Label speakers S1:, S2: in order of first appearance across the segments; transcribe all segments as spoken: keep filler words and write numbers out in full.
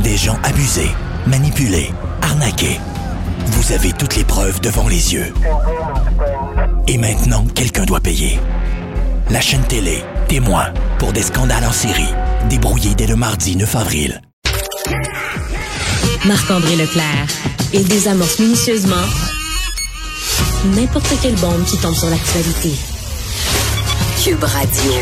S1: des gens abusés, manipulés, arnaqués. Vous avez toutes les preuves devant les yeux. Et maintenant, quelqu'un doit payer. La chaîne télé, témoin, pour des scandales en série, débrouillés dès le mardi neuf avril.
S2: Marc-André Leclerc. Il désamorce minutieusement n'importe quelle bombe qui tombe sur l'actualité. Cube Radio.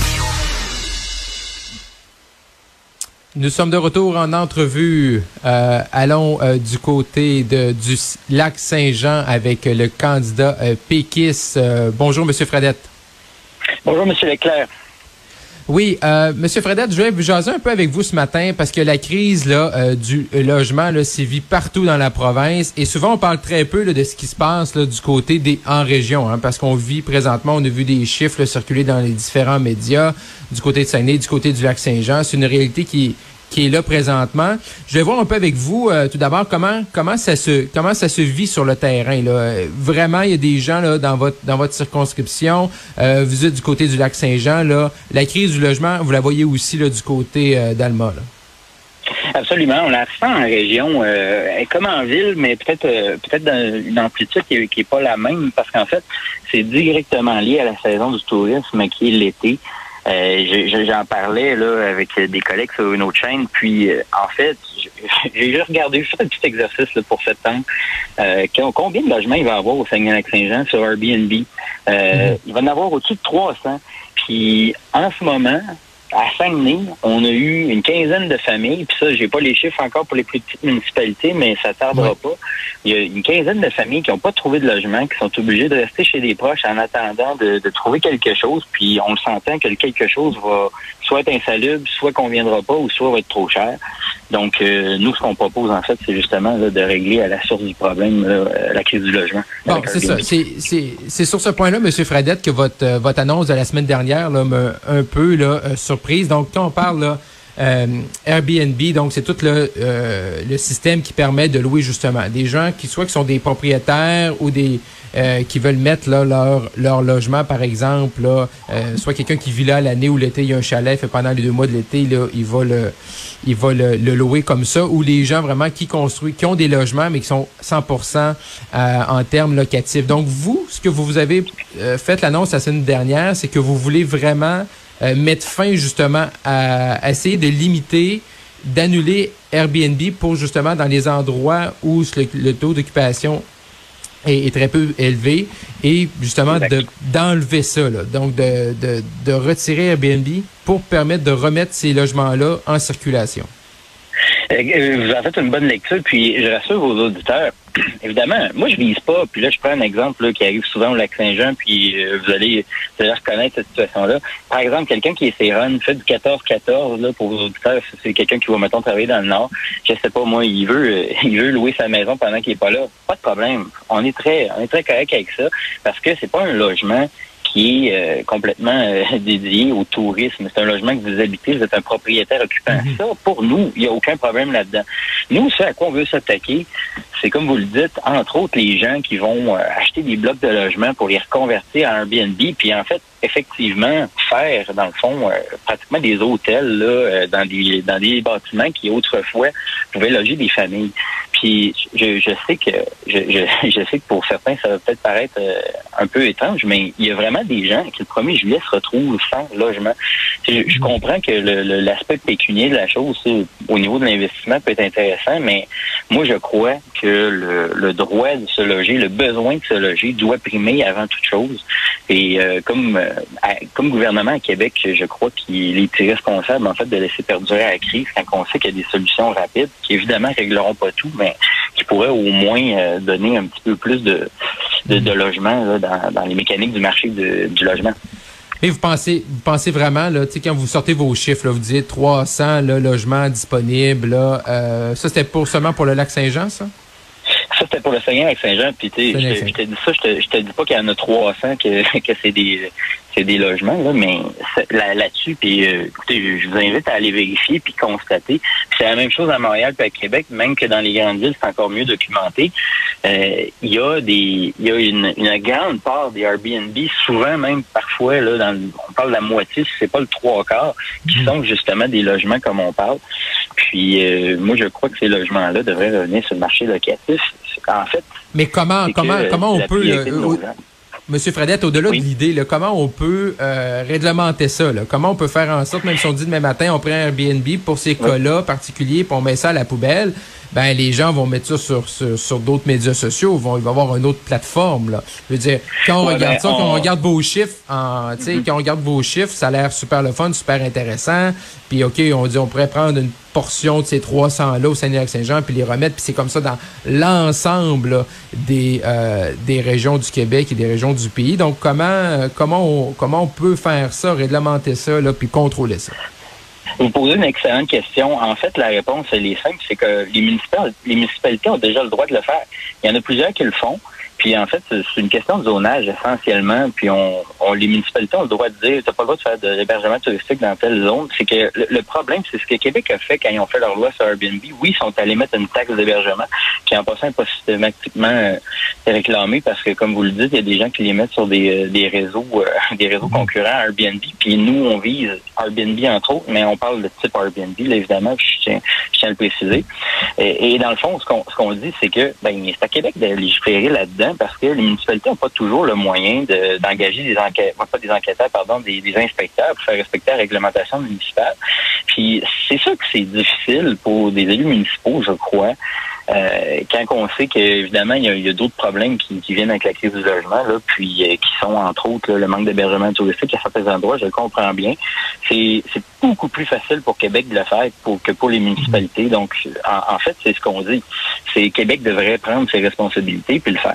S3: Nous sommes de retour en entrevue. Euh, allons euh, du côté de, du lac Saint-Jean avec le candidat euh, péquiste. Euh, bonjour, M. Fredette.
S4: Bonjour, M. Leclerc.
S3: Oui, euh, M. Fredette, je vais vous jaser un peu avec vous ce matin parce que la crise là euh, du logement là, sévit partout dans la province et souvent on parle très peu là, de ce qui se passe là, du côté des en région, hein, parce qu'on vit présentement, on a vu des chiffres là, circuler dans les différents médias du côté de Saguenay, du côté du lac Saint-Jean. C'est une réalité qui qui est là présentement. Je vais voir un peu avec vous euh, tout d'abord comment comment ça se comment ça se vit sur le terrain là. Vraiment, il y a des gens là dans votre dans votre circonscription. Euh, vous êtes du côté du lac Saint-Jean là. La crise du logement, vous la voyez aussi là du côté euh, d'Alma là.
S4: Absolument, on la ressent en région, euh, comme en ville, mais peut-être euh, peut-être dans une amplitude qui est, qui est pas la même, parce qu'en fait, c'est directement lié à la saison du tourisme qui est l'été. Euh, j'en parlais là avec des collègues sur une autre chaîne, puis euh, en fait, j'ai juste regardé, j'ai fait un petit exercice là, pour septembre. Euh, combien de logements il va y avoir au Saguenay-Lac-Saint-Jean sur Airbnb? Euh, mm-hmm. Il va y en avoir au-dessus de trois cents. Puis en ce moment, à Saguenay, on a eu une quinzaine de familles, puis ça, j'ai pas les chiffres encore pour les plus petites municipalités, mais ça tardera oui. pas. Il y a une quinzaine de familles qui n'ont pas trouvé de logement, qui sont obligées de rester chez des proches en attendant de, de trouver quelque chose, puis on le s'entend que le quelque chose va soit être insalubre, soit conviendra pas, ou soit va être trop cher. Donc, euh, nous, ce qu'on propose, en fait, c'est justement là, de régler à la source du problème là, la crise du logement.
S3: Bon, c'est ça. C'est, c'est, c'est sur ce point-là, M. Fredette, que votre, euh, votre annonce de la semaine dernière là, m'a un peu là, euh, surprise. Donc, quand on parle là, euh, Airbnb, donc c'est tout le, euh, le système qui permet de louer justement des gens qui soit qui sont des propriétaires ou des euh, qui veulent mettre là, leur leur logement, par exemple, là, euh, soit quelqu'un qui vit là l'année ou l'été, il y a un chalet, fait pendant les deux mois de l'été, là, il va le il va le, le louer comme ça, ou les gens vraiment qui construisent, qui ont des logements, mais qui sont cent pour cent euh, en termes locatifs. Donc, vous, ce que vous, vous avez euh, fait l'annonce la semaine dernière, c'est que vous voulez vraiment euh, mettre fin justement à, à essayer de limiter, d'annuler Airbnb pour justement dans les endroits où le, le taux d'occupation est, est très peu élevé et justement de, d'enlever ça, là. Donc de, de, de retirer Airbnb pour permettre de remettre ces logements-là en circulation.
S4: Vous avez fait une bonne lecture, puis je rassure vos auditeurs. Évidemment, moi je vise pas, puis là je prends un exemple là, qui arrive souvent au Lac-Saint-Jean, puis euh, vous, allez, vous allez reconnaître cette situation-là. Par exemple, quelqu'un qui est Céron, fait du quatorze quatorze, là, pour vos auditeurs, c'est quelqu'un qui va, mettons, travailler dans le Nord. Je sais pas, moi, il veut euh, il veut louer sa maison pendant qu'il est pas là. Pas de problème. On est très on est très correct avec ça, parce que c'est pas un logement qui est euh, complètement euh, dédié au tourisme. C'est un logement que vous habitez, vous êtes un propriétaire occupant. Mm-hmm. Ça, pour nous, il n'y a aucun problème là-dedans. Nous, ce à quoi on veut s'attaquer, c'est comme vous le dites, entre autres, les gens qui vont euh, acheter des blocs de logement pour les reconvertir en Airbnb, puis en fait, effectivement, faire, dans le fond, euh, pratiquement des hôtels là, euh, dans des dans des bâtiments qui, autrefois, pouvaient loger des familles. Puis, je, je sais que je, je, je sais que pour certains, ça va peut-être paraître euh, un peu étrange, mais il y a vraiment des gens qui, le premier juillet, se retrouvent sans logement. Je, je comprends que le, le, l'aspect pécunier de la chose, au niveau de l'investissement, peut être intéressant, mais moi, je crois que le, le droit de se loger, le besoin de se loger doit primer avant toute chose. Et euh, comme euh, à, comme gouvernement à Québec, je crois qu'il est irresponsable, en fait, de laisser perdurer la crise quand on sait qu'il y a des solutions rapides qui, évidemment, régleront pas tout, mais qui pourraient au moins euh, donner un petit peu plus de, de, de logement là, dans, dans les mécaniques du marché de, du logement.
S3: Et vous pensez, vous pensez vraiment, là, tu sais, quand vous sortez vos chiffres, là, vous dites trois cents là, logements disponibles, là, euh, ça c'était pour seulement pour le lac Saint-Jean, ça?
S4: Ça, c'était pour le Saguenay-Lac-Saint-Jean, puis tu sais, je te dis ça, je te, je te dis pas qu'il y en a trois cents, que, que c'est des c'est des logements, là, mais là, là-dessus, puis euh, écoutez, je, je vous invite à aller vérifier puis constater. Puis c'est la même chose à Montréal puis à Québec, même que dans les grandes villes, c'est encore mieux documenté. Euh, Il y a des, il y a une, une grande part des Airbnb, souvent même parfois, là, dans, on parle de la moitié, si c'est pas le trois quarts, qui sont justement des logements comme on parle. Puis euh, moi, je crois que ces logements-là devraient revenir sur le marché locatif. En fait,
S3: mais comment, comment, comment on peut... Euh, Monsieur Fredette, au-delà oui. de l'idée, là, comment on peut euh, réglementer ça? Là? Comment on peut faire en sorte, même si on dit demain matin, on prend un Airbnb pour ces oui. cas-là particuliers, puis on met ça à la poubelle, ben les gens vont mettre ça sur sur, sur d'autres médias sociaux, vont il va y avoir une autre plateforme là. Je veux dire, quand on ouais, regarde ben, ça, on... quand on regarde vos chiffres, en tu sais, mm-hmm. quand on regarde vos chiffres, ça a l'air super le fun, super intéressant. Puis OK, on dit on pourrait prendre une portion de ces trois cents là au Saguenay-Lac-Saint-Jean puis les remettre, puis c'est comme ça dans l'ensemble là, des euh, des régions du Québec et des régions du pays. Donc comment comment on comment on peut faire ça, réglementer ça là, puis contrôler ça?
S4: Vous posez une excellente question. En fait, la réponse, elle est simple, c'est que les municipalités, les municipalités ont déjà le droit de le faire. Il y en a plusieurs qui le font. Puis en fait, c'est une question de zonage essentiellement. Puis on, on les municipalités ont le droit de dire, t'as pas le droit de faire de l'hébergement touristique dans telle zone. C'est que le, le problème, c'est ce que Québec a fait quand ils ont fait leur loi sur Airbnb. Oui, ils sont allés mettre une taxe d'hébergement qui en passant n'est pas systématiquement euh, réclamée parce que, comme vous le dites, il y a des gens qui les mettent sur des, des réseaux, euh, des réseaux concurrents à Airbnb. Puis nous, on vise Airbnb entre autres, mais on parle de type Airbnb, là, évidemment. Puis je tiens, je tiens à le préciser. Et, et dans le fond, ce qu'on, ce qu'on dit, c'est que ben, c'est à Québec de légiférer là-dedans. Parce que les municipalités n'ont pas toujours le moyen de, d'engager des enquêteurs, pas des enquêteurs, pardon, des, des inspecteurs pour faire respecter la réglementation municipale. Puis c'est sûr que c'est difficile pour des élus municipaux, je crois, euh, quand on sait qu'évidemment, il y a, il y a d'autres problèmes qui, qui viennent avec la crise du logement, là, puis euh, qui sont, entre autres, là, le manque d'hébergement touristique à certains endroits, je le comprends bien. C'est, c'est beaucoup plus facile pour Québec de le faire pour, que pour les municipalités. Donc, en, en fait, c'est ce qu'on dit. C'est Québec devrait prendre ses responsabilités puis le faire.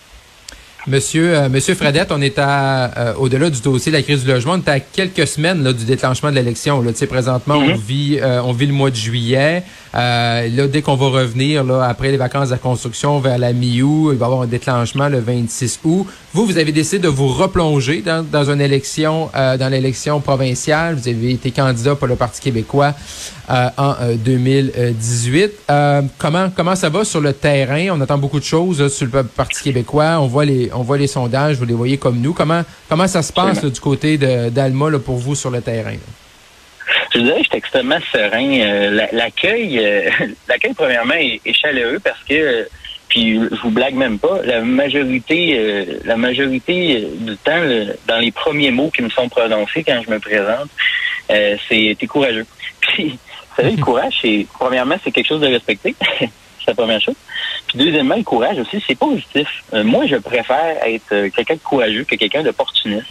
S3: Monsieur, euh, Monsieur Fredette, on est à euh, au-delà du dossier de la crise du logement, on est à quelques semaines là, du déclenchement de l'élection. Là, tu sais, présentement, mm-hmm. on vit, euh, on vit le mois de juillet. Euh, là, dès qu'on va revenir là après les vacances de la construction vers la mi-août, il va y avoir un déclenchement le vingt-six août. Vous, vous avez décidé de vous replonger dans, dans une élection, euh, dans l'élection provinciale. Vous avez été candidat pour le Parti québécois euh, en euh, deux mille dix-huit. Euh, comment comment ça va sur le terrain? On attend beaucoup de choses là, sur le Parti québécois. On voit les on voit les sondages, vous les voyez comme nous. Comment comment ça se passe là, du côté de, d'Alma là, pour vous sur le terrain? Là?
S4: Je dirais que je suis extrêmement serein. Euh, l'accueil, euh, l'accueil premièrement est, est chaleureux parce que, euh, puis je vous blague même pas, la majorité, euh, la majorité du temps, le, dans les premiers mots qui me sont prononcés quand je me présente, euh, c'est t'es courageux. Puis, vous savez, le courage, c'est premièrement c'est quelque chose de respecté. C'est la première chose. Puis deuxièmement, le courage aussi, c'est positif. Euh, moi, je préfère être quelqu'un de courageux que quelqu'un d'opportuniste.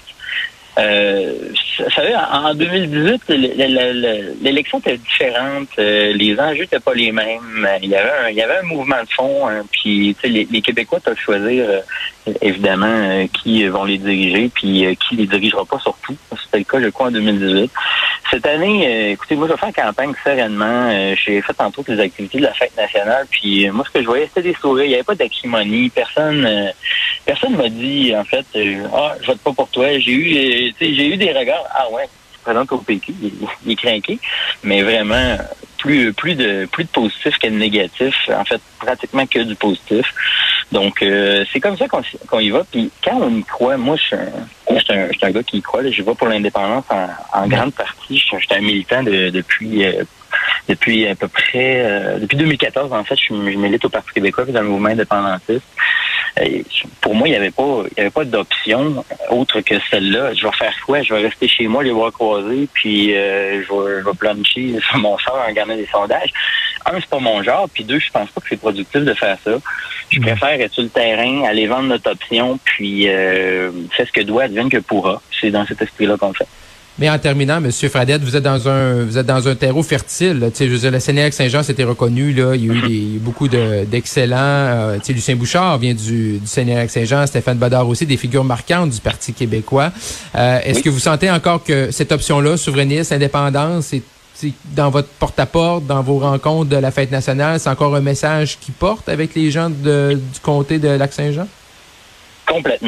S4: Euh, vous savez, en deux mille dix-huit, l'élection était différente, euh, les enjeux n'étaient pas les mêmes. Il y avait un, il y avait un mouvement de fond, hein, puis les, les Québécois peuvent choisir euh, évidemment euh, qui vont les diriger, puis euh, qui les dirigera pas surtout. C'était le cas, je crois, en deux mille dix-huit. Cette année, euh, écoutez, moi, je vais faire campagne sereinement. Euh, j'ai fait entre autres les activités de la fête nationale, puis euh, moi, ce que je voyais, c'était des sourires. Il n'y avait pas d'acrimonie. Personne euh, personne m'a dit, en fait, euh, ah, je vote pas pour toi. J'ai eu, euh, tu sais, j'ai eu des regards. Ah ouais, tu te présentes au P Q, il, il est craqué. Mais vraiment, plus plus de plus de positif que de négatif. En fait, pratiquement que du positif. Donc, euh, c'est comme ça qu'on, qu'on y va. Puis quand on y croit, moi, je suis un, je suis un, je suis un gars qui y croit. Là, je vais pour l'indépendance en, en grande partie. Je, je suis un militant de, depuis euh, depuis à peu près euh, depuis deux mille quatorze. En fait, je, je milite au Parti québécois dans le mouvement indépendantiste. Et pour moi, il n'y avait pas il y avait pas d'option autre que celle-là. Je vais faire quoi? Je vais rester chez moi, les bras croisés, puis euh, je vais, je vais plancher sur mon sort en regardant des sondages. Un, c'est pas mon genre, puis deux, je pense pas que c'est productif de faire ça. Je préfère être sur le terrain, aller vendre notre option, puis euh, faire ce que doit, advienne que pourra. C'est dans cet esprit-là qu'on le fait.
S3: Mais en terminant, M. Fredette, vous êtes dans un vous êtes dans un terreau fertile. Tu sais, je veux dire, le Saguenay-Lac-Saint-Jean s'était reconnu. Là, il y a eu des, beaucoup de, d'excellents. Euh, tu sais, Lucien Bouchard vient du, du Saguenay-Lac-Saint-Jean, Stéphane Bodard aussi, des figures marquantes du Parti québécois. Euh, est-ce oui. que vous sentez encore que cette option-là, souverainiste, indépendance, c'est dans votre porte-à-porte, dans vos rencontres de la Fête nationale, c'est encore un message qui porte avec les gens de, du comté de Lac-Saint-Jean?
S4: Complètement.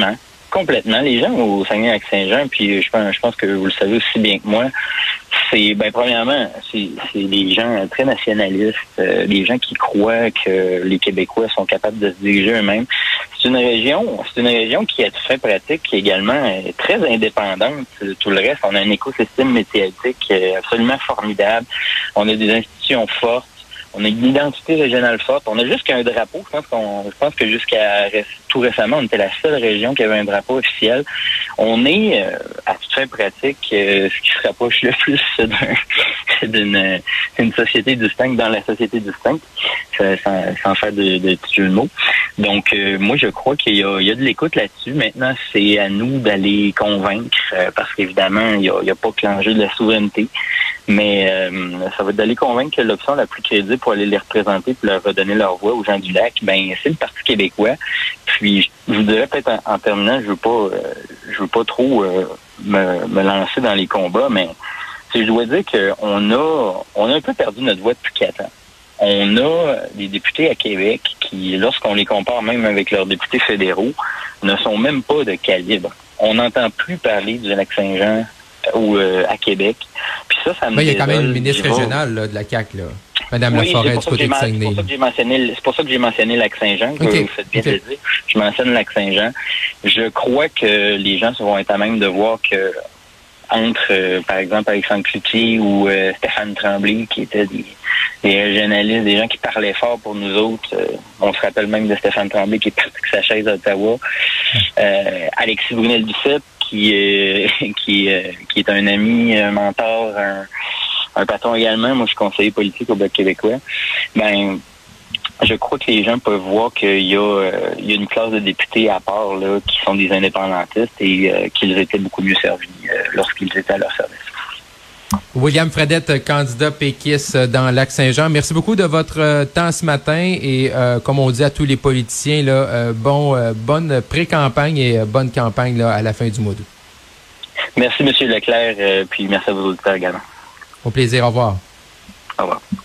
S4: complètement. Les gens au Saguenay-Lac-Saint-Jean, puis je pense, je pense que vous le savez aussi bien que moi, c'est, ben, premièrement, c'est, c'est des gens très nationalistes, euh, des gens qui croient que les Québécois sont capables de se diriger eux-mêmes. C'est une région, c'est une région qui, à toute fin pratique, qui également est très indépendante de tout le reste. On a un écosystème médiatique absolument formidable. On a des institutions fortes. On a une identité régionale forte. On a juste qu'un drapeau. Je pense qu'on, je pense que jusqu'à tout récemment, on était la seule région qui avait un drapeau officiel. On est, euh, à toute fin pratique, euh, ce qui se rapproche le plus d'un, d'une, d'une société distincte dans la société distincte, sans, sans faire de, de petits jeux de mots. Donc, euh, moi, je crois qu'il y a, il y a de l'écoute là-dessus. Maintenant, c'est à nous d'aller convaincre, euh, parce qu'évidemment, il n'y a, il y a pas que l'enjeu de la souveraineté. Mais euh, ça va être d'aller convaincre que l'option la plus crédible pour aller les représenter et leur redonner leur voix aux gens du lac, ben c'est le Parti québécois. Puis je vous dirais peut-être en, en terminant, je veux pas euh, je veux pas trop euh, me, me lancer dans les combats, mais je dois dire qu'on a on a un peu perdu notre voix depuis quatre ans. On a des députés à Québec qui, lorsqu'on les compare même avec leurs députés fédéraux, ne sont même pas de calibre. On n'entend plus parler du Lac-Saint-Jean ou euh, à Québec. Puis ça, ça me
S3: ben, il y a quand même
S4: désole.
S3: une ministre régionale là, de la C A Q, là. Madame
S4: oui,
S3: Laforêt du côté de
S4: Saguenay. C'est pour ça que j'ai mentionné, c'est pour ça que j'ai mentionné Lac-Saint-Jean, que
S3: okay.
S4: vous faites bien
S3: okay.
S4: de le dire. Je mentionne Lac-Saint-Jean. Je crois que les gens vont être à même de voir que entre, euh, par exemple, Alexandre Cloutier ou euh, Stéphane Tremblay, qui étaient des, des régionalistes, des gens qui parlaient fort pour nous autres. Euh, on se rappelle même de Stéphane Tremblay qui est parti avec sa chaise à Ottawa. Euh, Alexis Brunel-Bicêtre, qui, euh, qui, euh, qui est un ami, un mentor, un, un patron également. Moi, je suis conseiller politique au Bloc québécois. Ben, je crois que les gens peuvent voir qu'il y a, euh, il y a une classe de députés à part là, qui sont des indépendantistes et euh, qu'ils étaient beaucoup mieux servis euh, lorsqu'ils étaient à leur service.
S3: William Fredette, candidat péquiste dans Lac-Saint-Jean. Merci beaucoup de votre temps ce matin et euh, comme on dit à tous les politiciens, là, euh, bon, euh, bonne pré-campagne et euh, bonne campagne là, à la fin du mois d'août.
S4: Merci, M. Leclerc, euh, puis merci à vos auditeurs également.
S3: Au plaisir, au revoir.
S4: Au revoir.